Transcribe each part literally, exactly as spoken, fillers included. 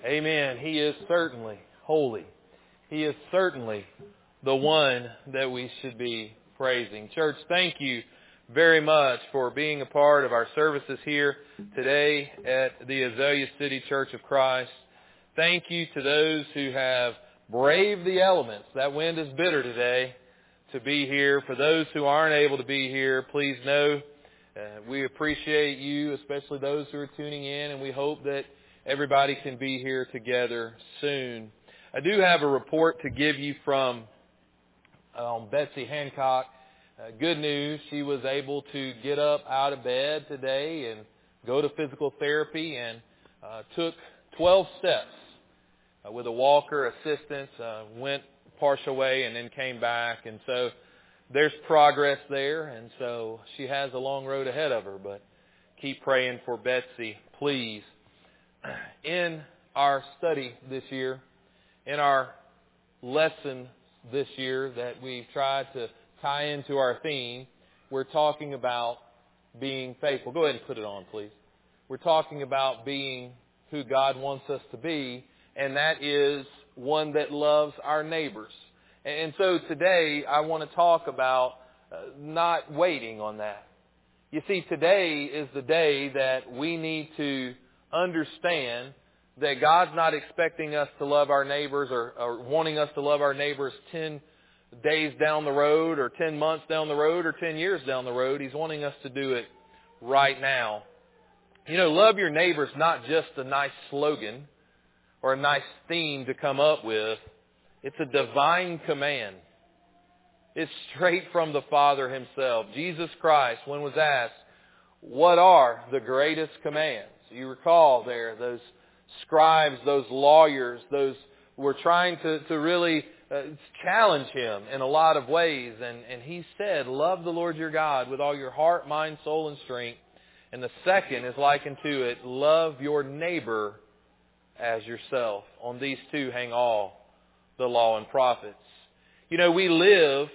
Amen. He is certainly holy. He is certainly the one that we should be praising. Church, thank you very much for being a part of our services here today at the Azalea City Church of Christ. Thank you to those who have braved the elements. That wind is bitter today to be here. For those who aren't able to be here, please know uh, we appreciate you, especially those who are tuning in, and we hope that everybody can be here together soon. I do have a report to give you from um, Betsy Hancock. Uh, good news, she was able to get up out of bed today and go to physical therapy and uh, took twelve steps uh, with a walker assistance, uh, went partial way and then came back. And so there's progress there. And so she has a long road ahead of her, but keep praying for Betsy, please. In our study this year, in our lesson this year that we've tried to tie into our theme, we're talking about being faithful. Go ahead and put it on, please. We're talking about being who God wants us to be, and that is one that loves our neighbors. And so today I want to talk about uh, not waiting on that. You see, today is the day that we need to understand that God's not expecting us to love our neighbors or, or wanting us to love our neighbors ten days down the road or ten months down the road or ten years down the road. He's wanting us to do it right now. You know, love your neighbors not just a nice slogan or a nice theme to come up with. It's a divine command. It's straight from the Father Himself. Jesus Christ, when was asked, what are the greatest commands? You recall there, those scribes, those lawyers, those were trying to, to really uh, challenge Him in a lot of ways. And, and He said, love the Lord your God with all your heart, mind, soul, and strength. And the second is likened to it, love your neighbor as yourself. On these two hang all the law and prophets. You know, we live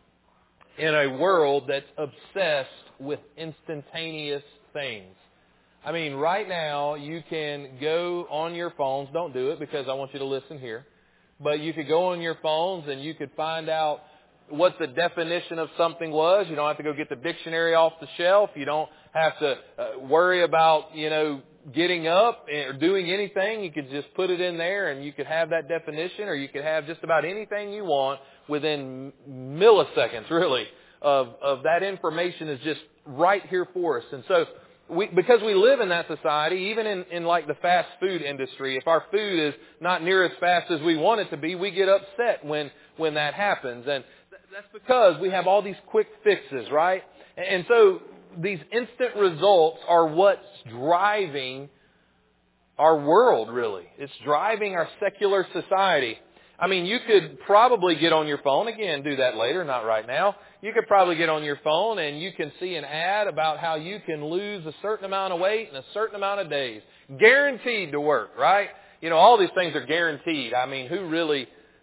in a world that's obsessed with instantaneous things. I mean, right now, you can go on your phones. Don't do it because I want you to listen here. But you could go on your phones and you could find out what the definition of something was. You don't have to go get the dictionary off the shelf. You don't have to uh, worry about, you know, getting up or doing anything. You could just put it in there and you could have that definition, or you could have just about anything you want within milliseconds, really, of, of that information is just right here for us. And so, We, because we live in that society, even in, in like the fast food industry, if our food is not near as fast as we want it to be, we get upset when, when that happens. And th- that's because we have all these quick fixes, right? And, and so these instant results are what's driving our world, really. It's driving our secular society. I mean, you could probably get on your phone, again, do that later, not right now. You could probably get on your phone and you can see an ad about how you can lose a certain amount of weight in a certain amount of days. Guaranteed to work, right? You know, all these things are guaranteed. I mean, who really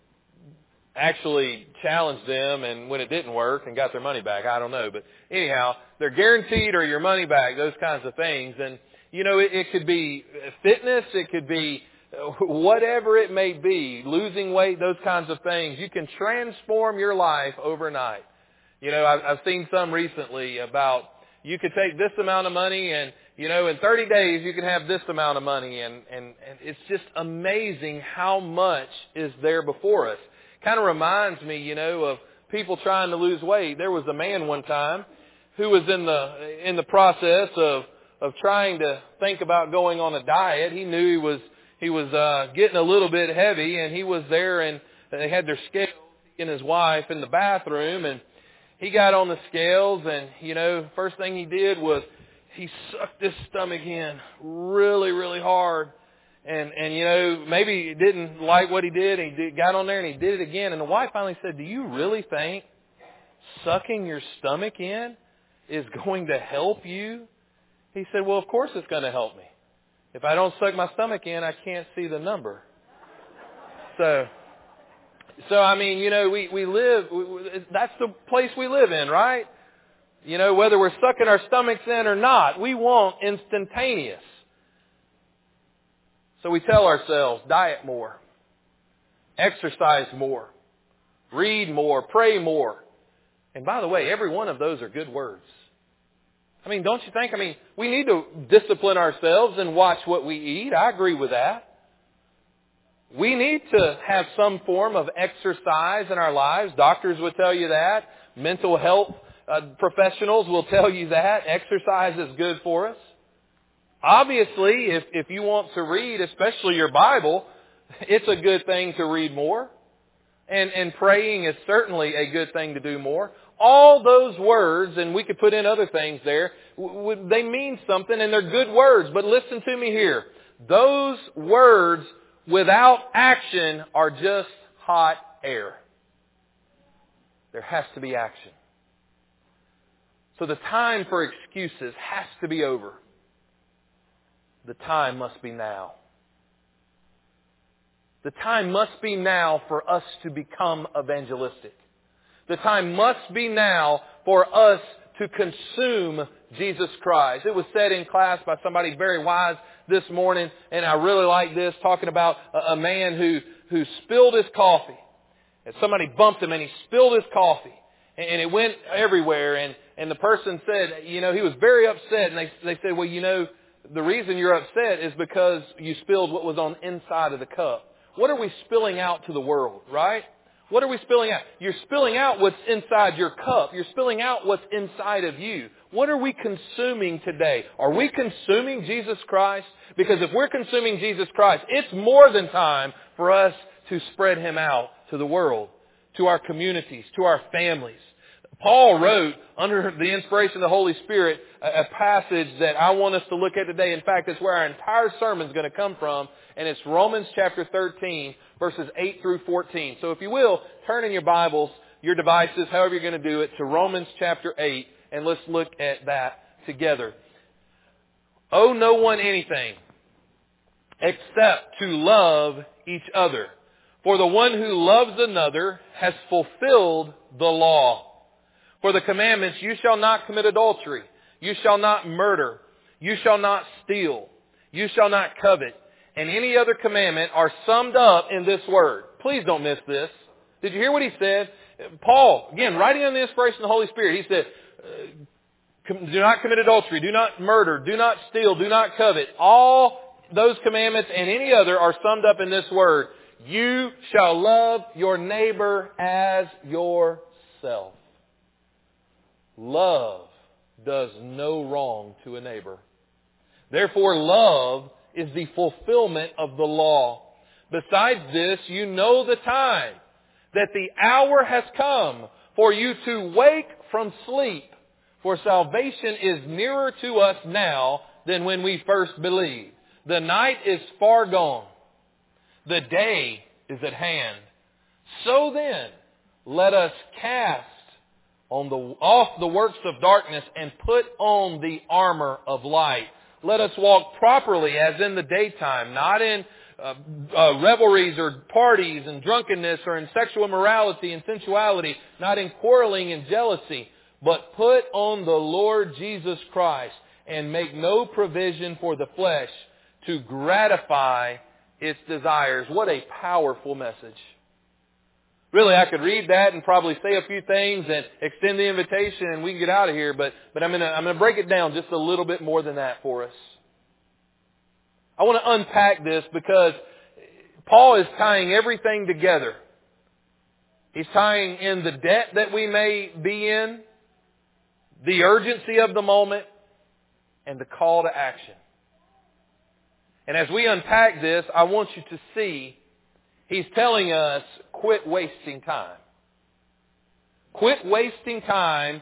actually challenged them and when it didn't work and got their money back? I don't know. But anyhow, they're guaranteed or your money back, those kinds of things. And, you know, it, it could be fitness, it could be whatever it may be, losing weight, those kinds of things. You can transform your life overnight. You know, I've, I've seen some recently about you could take this amount of money and, you know, in thirty days you can have this amount of money. And, and, and it's just amazing how much is there before us. Kind of reminds me, you know, of people trying to lose weight. There was a man one time who was in the, in the process of, of trying to think about going on a diet. He knew he was He was uh, getting a little bit heavy, and he was there, and they had their scales, he and his wife, in the bathroom, and he got on the scales, and, you know, first thing he did was he sucked his stomach in really, really hard, and, and you know, maybe he didn't like what he did, and he did, got on there, and he did it again, and the wife finally said, do you really think sucking your stomach in is going to help you? He said, well, of course it's going to help me. If I don't suck my stomach in, I can't see the number. So, so I mean, you know, we, we live, we, that's the place we live in, right? You know, whether we're sucking our stomachs in or not, we want instantaneous. So we tell ourselves, diet more, exercise more, read more, pray more. And by the way, every one of those are good words. I mean, don't you think? I mean, we need to discipline ourselves and watch what we eat. I agree with that. We need to have some form of exercise in our lives. Doctors would tell you that. Mental health uh, professionals will tell you that. Exercise is good for us. Obviously, if, if you want to read, especially your Bible, it's a good thing to read more. And, and praying is certainly a good thing to do more. All those words, and we could put in other things there, w- w- they mean something and they're good words. But listen to me here. Those words without action are just hot air. There has to be action. So the time for excuses has to be over. The time must be now. The time must be now for us to become evangelistic. The time must be now for us to consume Jesus Christ. It was said in class by somebody very wise this morning, and I really like this, talking about a, a man who, who spilled his coffee. And somebody bumped him and he spilled his coffee. And, and it went everywhere. And, and the person said, you know, he was very upset. And they, they said, well, you know, the reason you're upset is because you spilled what was on the inside of the cup. What are we spilling out to the world, right? What are we spilling out? You're spilling out what's inside your cup. You're spilling out what's inside of you. What are we consuming today? Are we consuming Jesus Christ? Because if we're consuming Jesus Christ, it's more than time for us to spread Him out to the world, to our communities, to our families. Paul wrote, under the inspiration of the Holy Spirit, a passage that I want us to look at today. In fact, it's where our entire sermon is going to come from. And it's Romans chapter thirteen, verses eight through fourteen. So if you will, turn in your Bibles, your devices, however you're going to do it, to Romans chapter eight. And let's look at that together. Owe no one anything except to love each other. For the one who loves another has fulfilled the law. For the commandments, you shall not commit adultery. You shall not murder. You shall not steal. You shall not covet. And any other commandment are summed up in this word. Please don't miss this. Did you hear what he said? Paul, again, writing on the inspiration of the Holy Spirit, he said, do not commit adultery. Do not murder. Do not steal. Do not covet. All those commandments and any other are summed up in this word. You shall love your neighbor as yourself. Love does no wrong to a neighbor. Therefore, love is the fulfillment of the law. Besides this, you know the time, that the hour has come for you to wake from sleep. For salvation is nearer to us now than when we first believed. The night is far gone. The day is at hand. So then, let us cast on the, off the works of darkness and put on the armor of light. Let us walk properly as in the daytime, not in uh, uh, revelries or parties and drunkenness or in sexual immorality and sensuality, not in quarreling and jealousy, but put on the Lord Jesus Christ and make no provision for the flesh to gratify its desires. What a powerful message. Really, I could read that and probably say a few things and extend the invitation and we can get out of here, but, but I'm going to I'm going to break it down just a little bit more than that for us. I want to unpack this because Paul is tying everything together. He's tying in the debt that we may be in, the urgency of the moment, and the call to action. And as we unpack this, I want you to see he's telling us, quit wasting time. Quit wasting time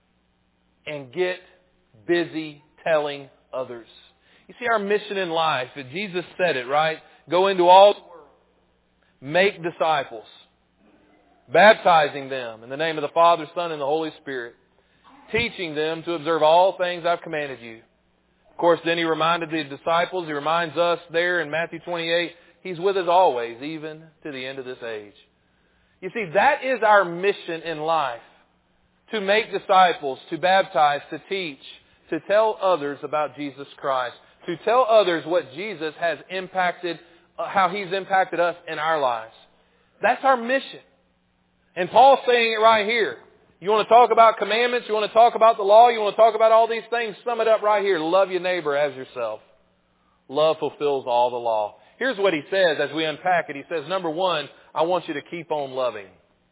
and get busy telling others. You see, our mission in life, and Jesus said it, right? Go into all the world. Make disciples. Baptizing them in the name of the Father, Son, and the Holy Spirit. Teaching them to observe all things I've commanded you. Of course, then he reminded the disciples, he reminds us there in Matthew twenty-eight, He's with us always, even to the end of this age. You see, that is our mission in life. To make disciples, to baptize, to teach, to tell others about Jesus Christ. to tell others what Jesus has impacted, uh, how He's impacted us in our lives. That's our mission. And Paul's saying it right here. You want to talk about commandments? You want to talk about the law? You want to talk about all these things? Sum it up right here. Love your neighbor as yourself. Love fulfills all the law. Here's what he says as we unpack it. He says, number one, I want you to keep on loving.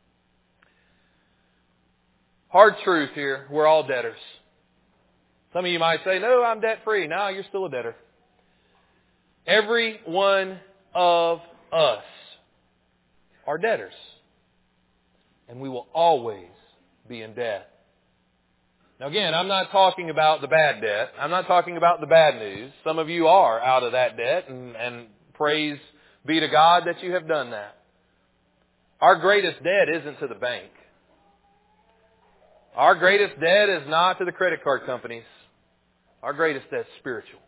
Hard truth here. We're all debtors. Some of you might say, no, I'm debt-free. No, you're still a debtor. Every one of us are debtors. And we will always be in debt. Now again, I'm not talking about the bad debt. I'm not talking about the bad news. Some of you are out of that debt, and, and praise be to God that you have done that. Our greatest debt isn't to the bank. Our greatest debt is not to the credit card companies. Our greatest debt is spiritual.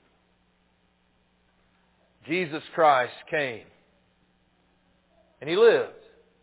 Jesus Christ came and He lived.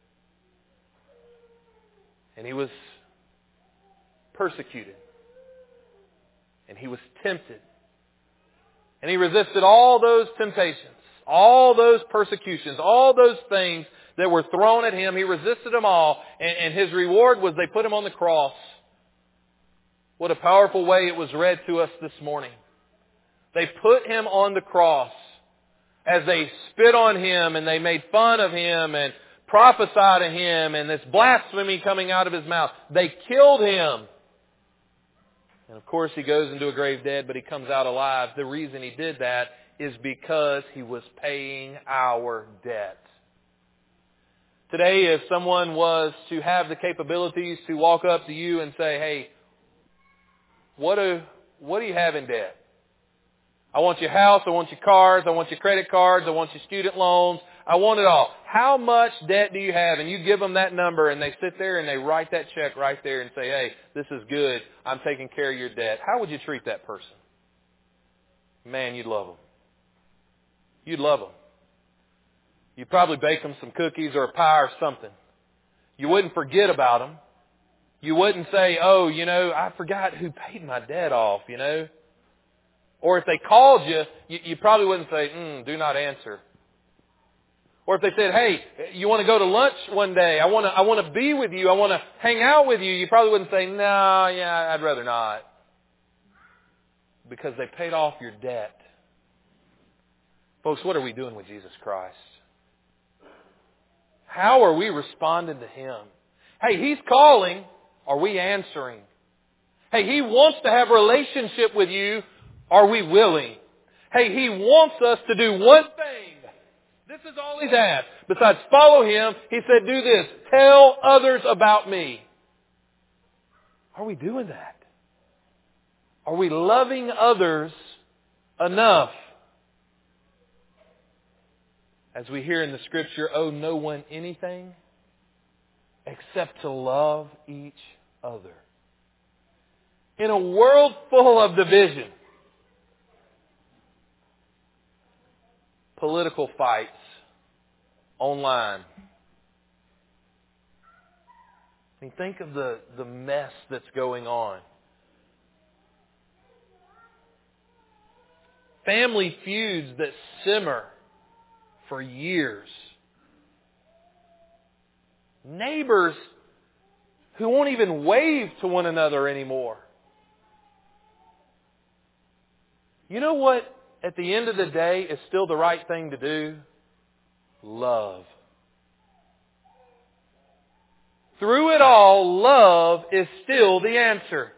And He was persecuted. And He was tempted. And He resisted all those temptations, all those persecutions, all those things that were thrown at Him. He resisted them all. And, and His reward was they put Him on the cross. What a powerful way it was read to us this morning. They put Him on the cross as they spit on Him and they made fun of Him and prophesied to Him and this blasphemy coming out of His mouth. They killed Him. And of course He goes into a grave dead, but He comes out alive. The reason He did that is because He was paying our debt. Today, if someone was to have the capabilities to walk up to you and say, hey, what do, what do you have in debt? I want your house, I want your cars, I want your credit cards, I want your student loans, I want it all. How much debt do you have? And you give them that number and they sit there and they write that check right there and say, hey, this is good, I'm taking care of your debt. How would you treat that person? Man, you'd love them. You'd love them. You'd probably bake them some cookies or a pie or something. You wouldn't forget about them. You wouldn't say, oh, you know, I forgot who paid my debt off, you know. Or if they called you, you, you probably wouldn't say, mm, do not answer. Or if they said, hey, you want to go to lunch one day? I want to I want to be with you. I want to hang out with you. You probably wouldn't say, no, yeah, I'd rather not. Because they paid off your debt. Folks, what are we doing with Jesus Christ? How are we responding to Him? Hey, He's calling. Are we answering? Hey, He wants to have a relationship with you. Are we willing? Hey, He wants us to do one thing. This is all He's asked. Besides follow Him, He said, do this. Tell others about me. Are we doing that? Are we loving others enough? As we hear in the Scripture, owe no one anything except to love each other. In a world full of division, political fights, online. I mean, think of the, the mess that's going on. Family feuds that simmer for years. Neighbors who won't even wave to one another anymore. You know what, at the end of the day, is still the right thing to do? Love. Through it all, love is still the answer.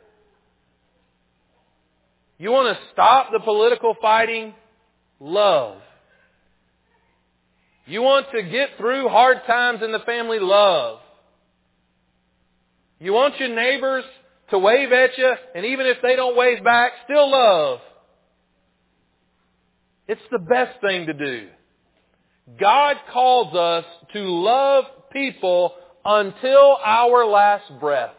You want to stop the political fighting? Love. You want to get through hard times in the family? Love. You want your neighbors to wave at you, and even if they don't wave back, still love. It's the best thing to do. God calls us to love people until our last breath.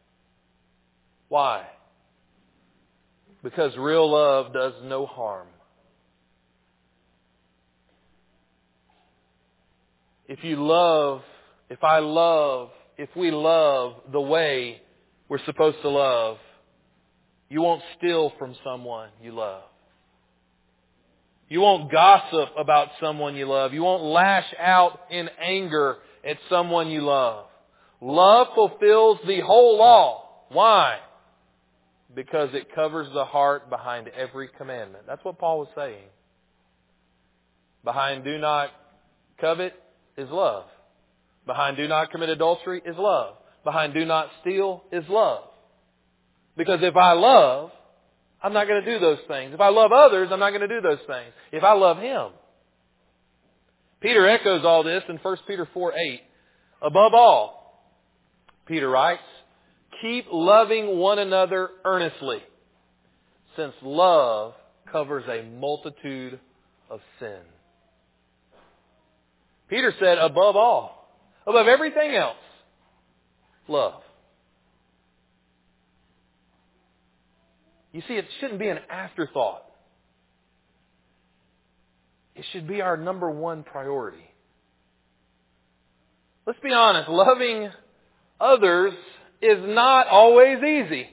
Why? Because real love does no harm. If you love, if I love, if we love the way we're supposed to love, you won't steal from someone you love. You won't gossip about someone you love. You won't lash out in anger at someone you love. Love fulfills the whole law. Why? Because it covers the heart behind every commandment. That's what Paul was saying. Behind do not covet is love. Behind do not commit adultery is love. Behind do not steal is love. Because if I love, I'm not going to do those things. If I love others, I'm not going to do those things. If I love Him. Peter echoes all this in First Peter four eight. Above all, Peter writes, keep loving one another earnestly, since love covers a multitude of sin. Peter said, above all, above everything else, love. You see, it shouldn't be an afterthought. It should be our number one priority. Let's be honest, loving others is not always easy.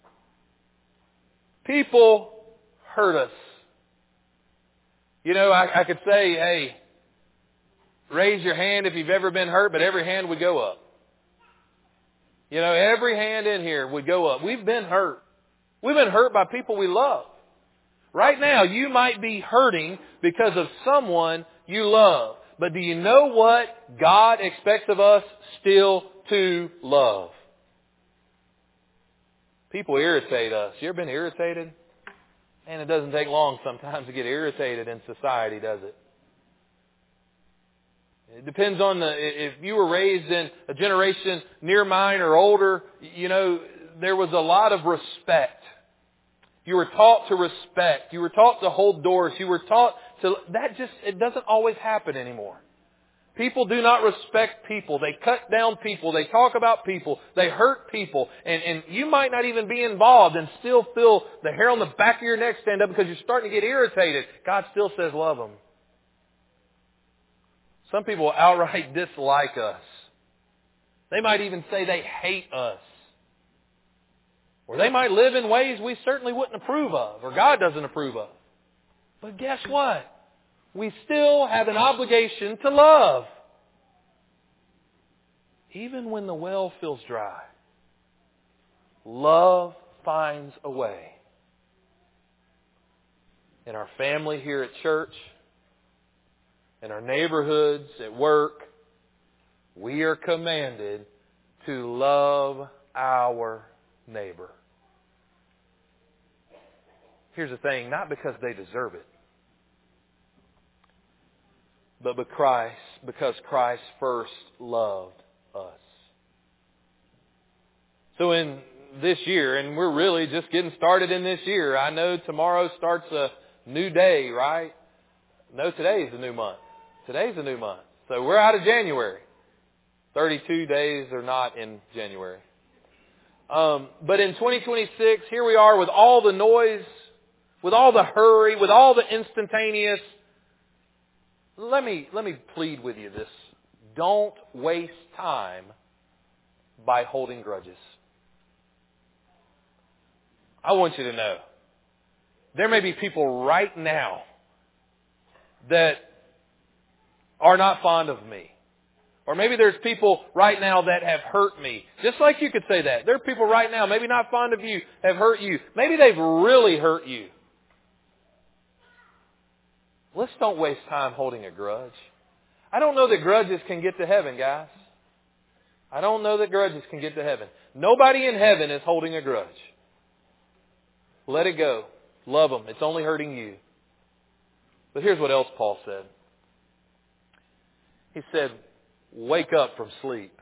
People hurt us. You know, I, I could say, hey, raise your hand if you've ever been hurt, but every hand would go up. You know, every hand in here would go up. We've been hurt. We've been hurt by people we love. Right now, you might be hurting because of someone you love. But do you know what God expects of us still to love? People irritate us. You ever been irritated? And it doesn't take long sometimes to get irritated in society, does it? It depends on the, if you were raised in a generation near mine or older, you know, there was a lot of respect. You were taught to respect. You were taught to hold doors. You were taught to, that just, it doesn't always happen anymore. People do not respect people. They cut down people. They talk about people. They hurt people. And, and you might not even be involved and still feel the hair on the back of your neck stand up because you're starting to get irritated. God still says love them. Some people outright dislike us. They might even say they hate us. Or they might live in ways we certainly wouldn't approve of, or God doesn't approve of. But guess what? We still have an obligation to love. Even when the well feels dry, love finds a way. In our family here at church, in our neighborhoods, at work, we are commanded to love our neighbor. Here's the thing, not because they deserve it, but because Christ, because Christ first loved us. So in this year, and we're really just getting started in this year, I know tomorrow starts a new day, right? No, today's a new month. Today's a new month. So we're out of January. thirty-two days are not in January. Um, but in twenty twenty-six, here we are with all the noise, with all the hurry, with all the instantaneous. Let me, let me plead with you this. Don't waste time by holding grudges. I want you to know, there may be people right now that are not fond of me. Or maybe there's people right now that have hurt me. Just like you could say that. There are people right now, maybe not fond of you, have hurt you. Maybe they've really hurt you. Let's don't waste time holding a grudge. I don't know that grudges can get to heaven, guys. I don't know that grudges can get to heaven. Nobody in heaven is holding a grudge. Let it go. Love them. It's only hurting you. But here's what else Paul said. He said, wake up from sleep.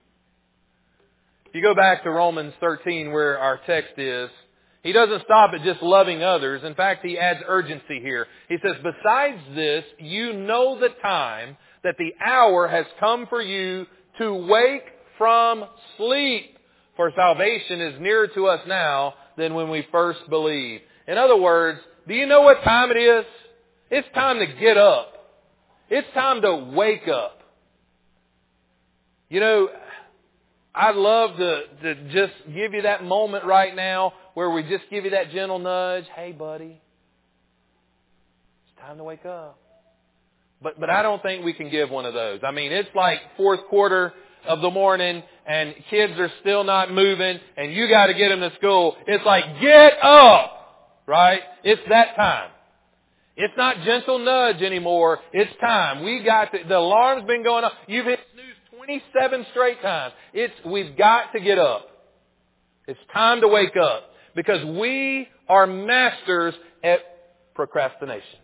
If you go back to Romans thirteen where our text is, he doesn't stop at just loving others. In fact, he adds urgency here. He says, besides this, you know the time that the hour has come for you to wake from sleep. For salvation is nearer to us now than when we first believed. In other words, do you know what time it is? It's time to get up. It's time to wake up. You know, I'd love to, to just give you that moment right now where we just give you that gentle nudge. Hey, buddy, it's time to wake up. But but I don't think we can give one of those. I mean, it's like fourth quarter of the morning and kids are still not moving and you got to get them to school. It's like, get up, right? It's that time. It's not gentle nudge anymore. It's time. We got to, the alarm's been going off. You've hit snooze twenty-seven straight times. It's, we've got to get up. It's time to wake up because we are masters at procrastination.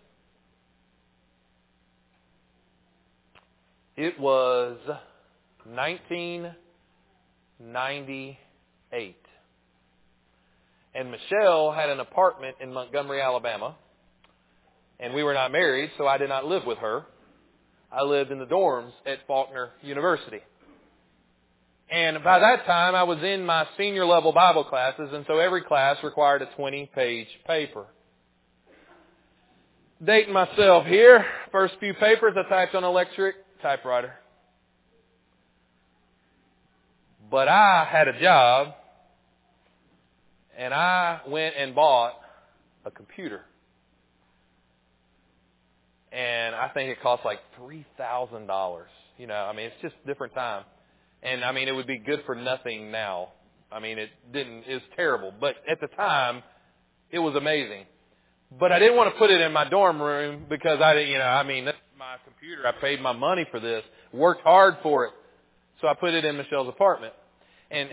It was nineteen ninety-eight. And Michelle had an apartment in Montgomery, Alabama. And we were not married, so I did not live with her. I lived in the dorms at Faulkner University. And by that time, I was in my senior level Bible classes, and so every class required a twenty-page paper. Dating myself here, first few papers I typed on an electric typewriter. But I had a job, and I went and bought a computer. And I think it cost like three thousand dollars. You know, I mean, it's just a different time. And, I mean, it would be good for nothing now. I mean, it didn't, it was terrible. But at the time, it was amazing. But I didn't want to put it in my dorm room because I didn't, you know, I mean, that's my computer. I paid my money for this, worked hard for it. So I put it in Michelle's apartment. And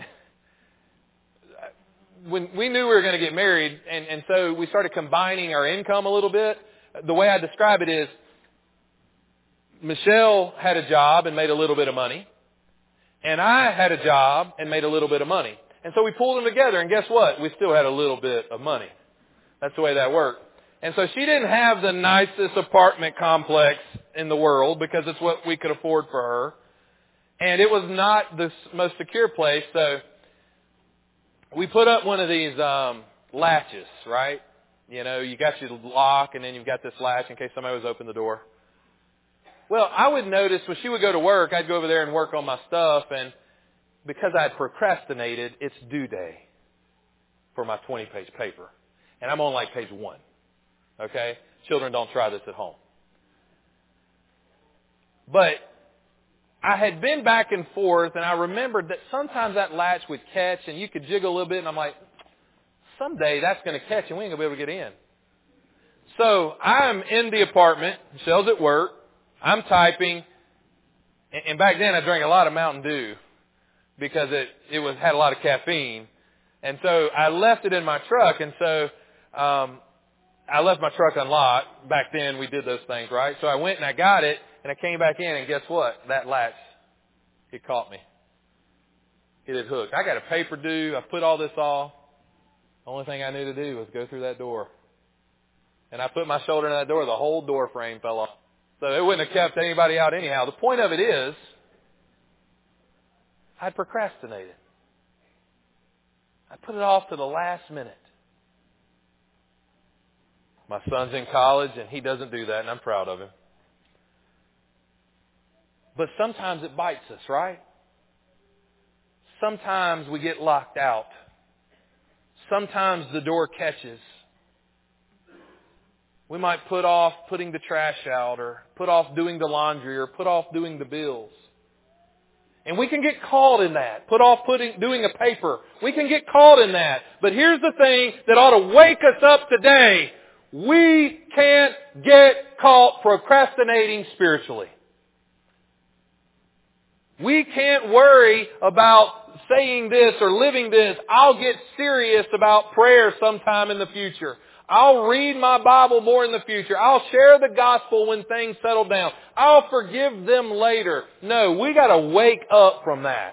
when we knew we were going to get married, and, and so we started combining our income a little bit. The way I describe it is Michelle had a job and made a little bit of money. And I had a job and made a little bit of money. And so we pulled them together, and guess what? We still had a little bit of money. That's the way that worked. And so she didn't have the nicest apartment complex in the world because it's what we could afford for her. And it was not the most secure place, so we put up one of these um, latches, right? You know, you got your lock, and then you've got this latch in case somebody was open the door. Well, I would notice when she would go to work, I'd go over there and work on my stuff, and because I had procrastinated, it's due day for my twenty-page paper. And I'm on like page one. Okay? Children, don't try this at home. But I had been back and forth, and I remembered that sometimes that latch would catch, and you could jiggle a little bit, and I'm like, someday that's going to catch, and we ain't going to be able to get in. So I'm in the apartment. Michelle's at work. I'm typing. And back then I drank a lot of Mountain Dew because it, it was had a lot of caffeine. And so I left it in my truck. And so um, I left my truck unlocked. Back then we did those things, right? So I went and I got it, and I came back in, and guess what? That latch, it caught me. It had hooked. I got a paper due. I put all this off. The only thing I knew to do was go through that door. And I put my shoulder in that door. The whole door frame fell off. So it wouldn't have kept anybody out anyhow. The point of it is, I'd procrastinated. I put it off to the last minute. My son's in college, and he doesn't do that, and I'm proud of him. But sometimes it bites us, right? Sometimes we get locked out. Sometimes the door catches. We might put off putting the trash out, or put off doing the laundry, or put off doing the bills. And we can get caught in that. Put off putting doing a paper. We can get caught in that. But here's the thing that ought to wake us up today. We can't get caught procrastinating spiritually. We can't worry about saying this or living this. I'll get serious about prayer sometime in the future. I'll read my Bible more in the future. I'll share the gospel when things settle down. I'll forgive them later. No, we got to wake up from that.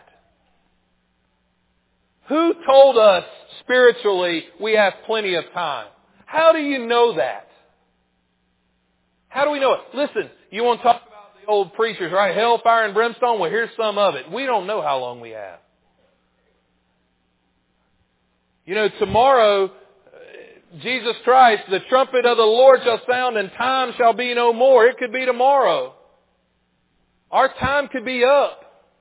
Who told us spiritually we have plenty of time? How do you know that? How do we know it? Listen, you want to talk about the old preachers, right? Hellfire and brimstone? Well, here's some of it. We don't know how long we have. You know, tomorrow, Jesus Christ, the trumpet of the Lord shall sound, and time shall be no more. It could be tomorrow. Our time could be up.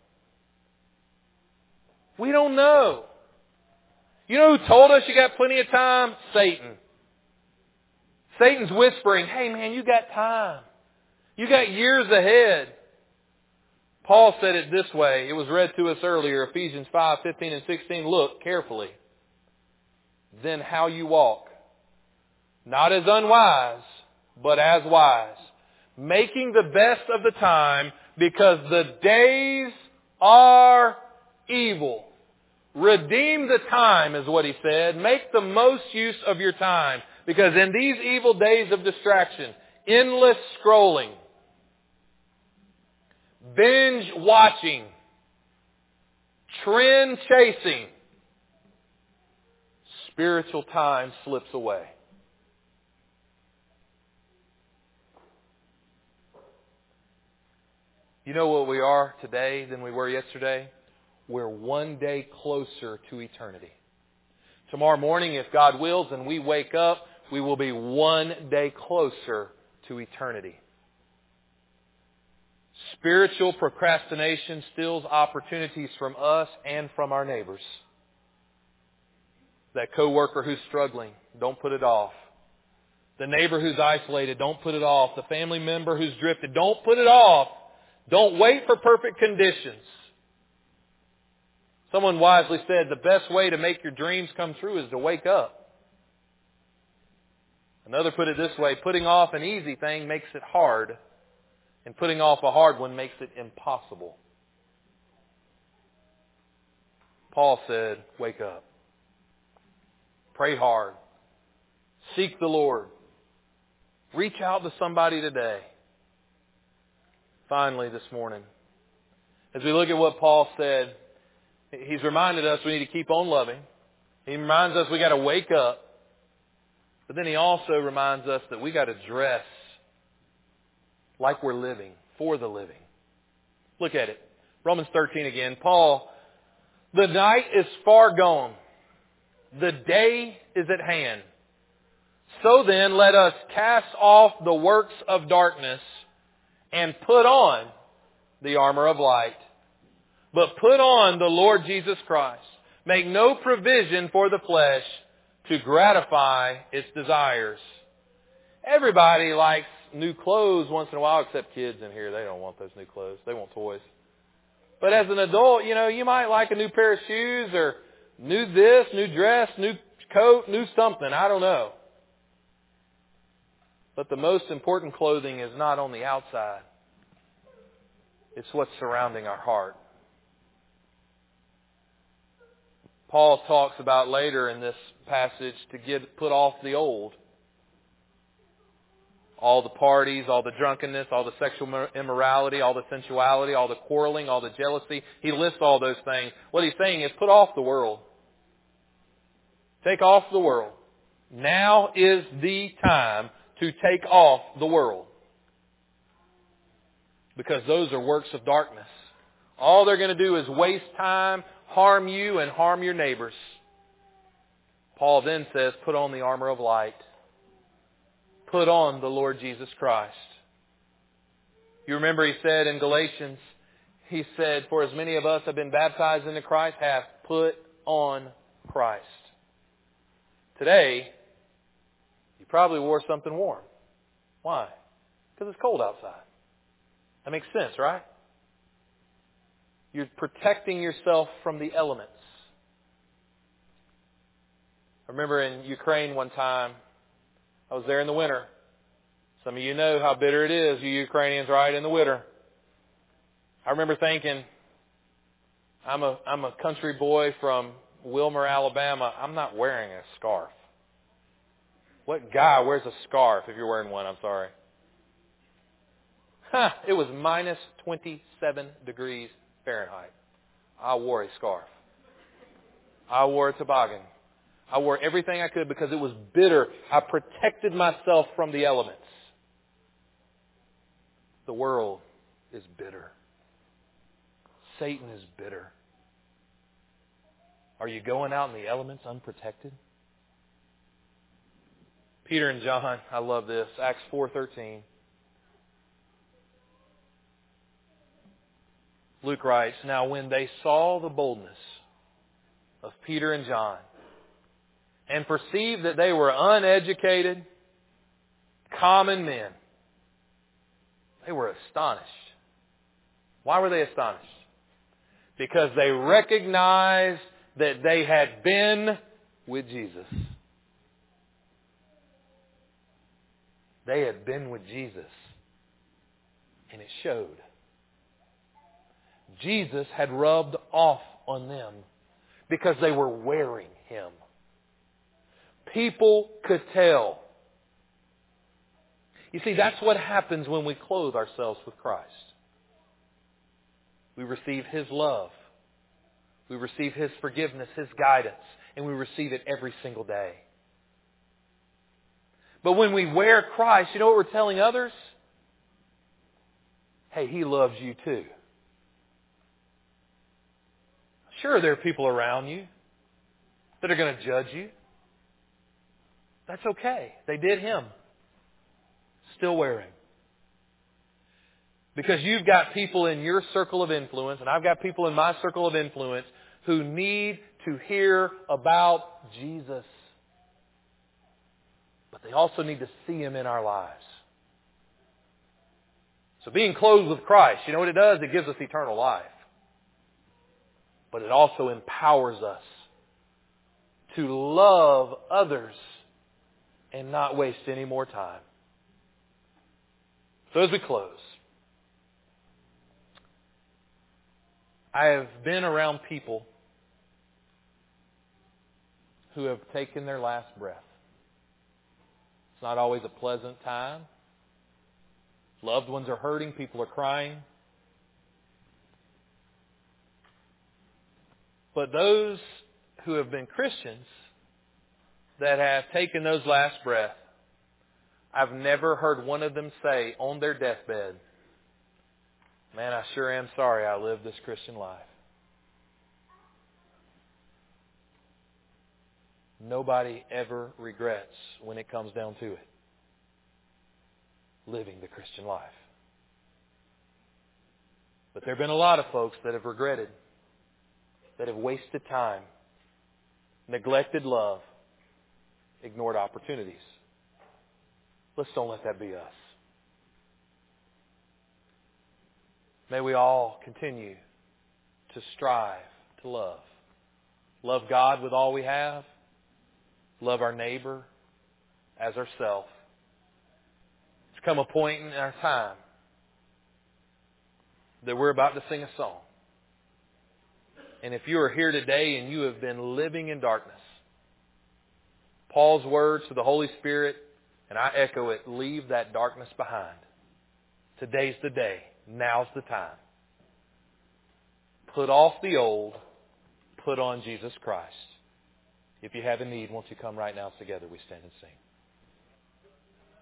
We don't know. You know who told us you got plenty of time? Satan. Satan's whispering, hey man, you got time. You got years ahead. Paul said it this way. It was read to us earlier, Ephesians five, fifteen and sixteen. Look carefully. Then how you walk. Not as unwise, but as wise. Making the best of the time because the days are evil. Redeem the time is what he said. Make the most use of your time. Because in these evil days of distraction, endless scrolling, binge watching, trend chasing, spiritual time slips away. You know what we are today than we were yesterday? We're one day closer to eternity. Tomorrow morning, if God wills, and we wake up, we will be one day closer to eternity. Spiritual procrastination steals opportunities from us and from our neighbors. That coworker who's struggling, don't put it off. The neighbor who's isolated, don't put it off. The family member who's drifted, don't put it off. Don't wait for perfect conditions. Someone wisely said the best way to make your dreams come true is to wake up. Another put it this way, putting off an easy thing makes it hard, and putting off a hard one makes it impossible. Paul said, wake up. Pray hard. Seek the Lord. Reach out to somebody today. Finally this morning, as we look at what Paul said, he's reminded us we need to keep on loving. He reminds us we got to wake up. But then he also reminds us that we got to dress like we're living, for the living. Look at it. Romans thirteen again. Paul, the night is far gone. The day is at hand. So then let us cast off the works of darkness and put on the armor of light. But put on the Lord Jesus Christ. Make no provision for the flesh to gratify its desires. Everybody likes new clothes once in a while, except kids in here. They don't want those new clothes. They want toys. But as an adult, you know, you might like a new pair of shoes or new this, new dress, new coat, new something. I don't know. But the most important clothing is not on the outside. It's what's surrounding our heart. Paul talks about later in this passage to get put off the old. All the parties, all the drunkenness, all the sexual immorality, all the sensuality, all the quarreling, all the jealousy. He lists all those things. What he's saying is put off the world. Take off the world. Now is the time to take off the world. Because those are works of darkness. All they're going to do is waste time, harm you, and harm your neighbors. Paul then says, put on the armor of light. Put on the Lord Jesus Christ. You remember he said in Galatians, he said, for as many of us have been baptized into Christ, have put on Christ. Today, you probably wore something warm. Why? Because it's cold outside. That makes sense, right? You're protecting yourself from the elements. I remember in Ukraine one time, I was there in the winter. Some of you know how bitter it is, you Ukrainians, right, in the winter. I remember thinking, I'm a I'm a country boy from Wilmer, Alabama. I'm not wearing a scarf. What guy wears a scarf if you're wearing one? I'm sorry. Huh, it was minus twenty-seven degrees Fahrenheit. I wore a scarf. I wore a toboggan. I wore everything I could because it was bitter. I protected myself from the elements. The world is bitter. Satan is bitter. Are you going out in the elements unprotected? Peter and John, I love this. Acts four thirteen. Luke writes, now when they saw the boldness of Peter and John and perceived that they were uneducated common men. They were astonished. Why were they astonished? Because they recognized that they had been with Jesus. They had been with Jesus. And it showed. Jesus had rubbed off on them because they were wearing Him. People could tell. You see, that's what happens when we clothe ourselves with Christ. We receive His love. We receive His forgiveness, His guidance, and we receive it every single day. But when we wear Christ, you know what we're telling others? Hey, He loves you too. Sure, there are people around you that are going to judge you. That's okay. They did Him. Still wear Him. Because you've got people in your circle of influence, and I've got people in my circle of influence who need to hear about Jesus. But they also need to see Him in our lives. So being clothed with Christ, you know what it does? It gives us eternal life. But it also empowers us to love others and not waste any more time. So as we close, I have been around people who have taken their last breath. It's not always a pleasant time. Loved ones are hurting. People are crying. But those who have been Christians that have taken those last breaths, I've never heard one of them say on their deathbed, man, I sure am sorry I lived this Christian life. Nobody ever regrets when it comes down to it. Living the Christian life. But there have been a lot of folks that have regretted, that have wasted time, neglected love, ignored opportunities. Let's don't let that be us. May we all continue to strive to love. Love God with all we have. Love our neighbor as ourselves. It's come a point in our time that we're about to sing a song. And if you are here today and you have been living in darkness, Paul's words to the Holy Spirit, and I echo it, leave that darkness behind. Today's the day. Now's the time. Put off the old. Put on Jesus Christ. If you have a need, won't you come right now together? We stand and sing.